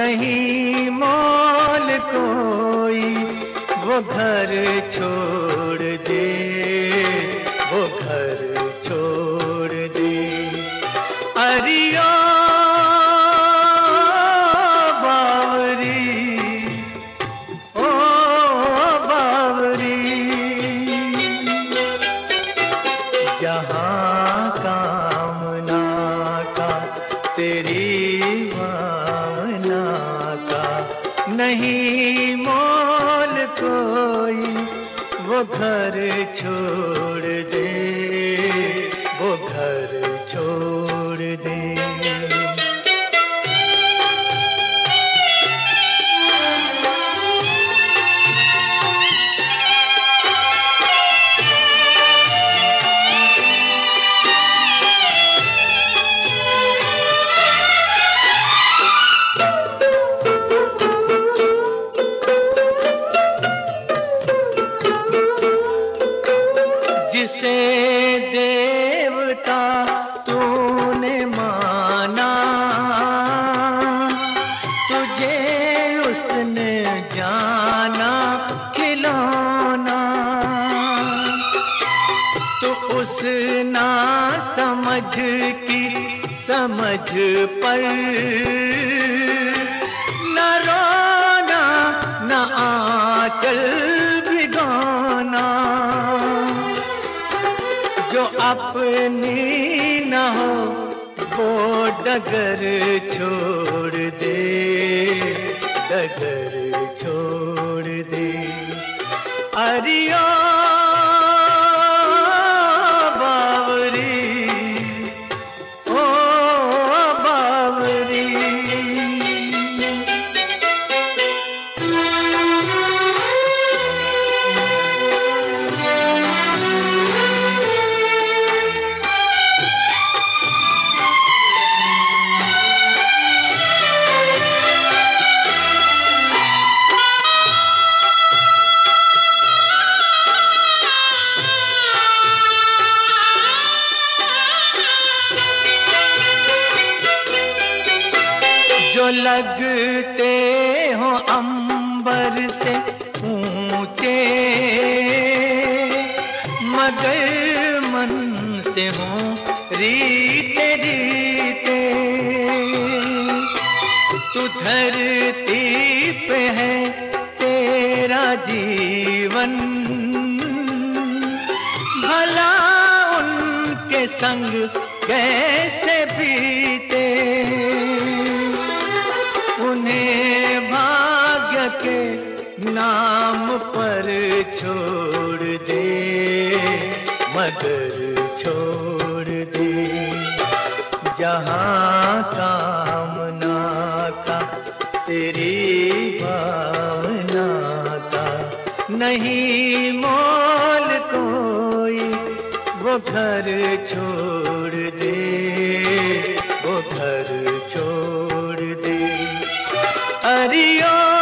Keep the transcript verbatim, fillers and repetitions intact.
नहीं मोल कोई वो घर छोड़ दे, वो घर छोड़ दे। अरियो बावरी, ओ बावरी, जहाँ कामना का तेरी वामना का नहीं मोल कोई वो घर छोड़ दे, वो घर छोड़ दे। जिसे देवता तूने माना, तुझे उसने जाना खिलौना। तो उस ना समझ की समझ पर न रोना न आंचल भिगोना। जो अपनी न हो वो डगर छोड़ दे, डगर छोड़ दे। अरियो बावरी, ओ बावरी, जो लगते हो अंबर से ऊंचे मगर मन से हो रीते रीते। तू धरती पे है तेरा जीवन, भला उनके संग कैसे बीते। उन्हें भाग्य के नाम पर छोड़ दे, मगर छोड़ दे। जहाँ कामना का तेरी भावना का नहीं मोल कोई वो घर छोड़ दे, वो घर छोड़ दे। अरियो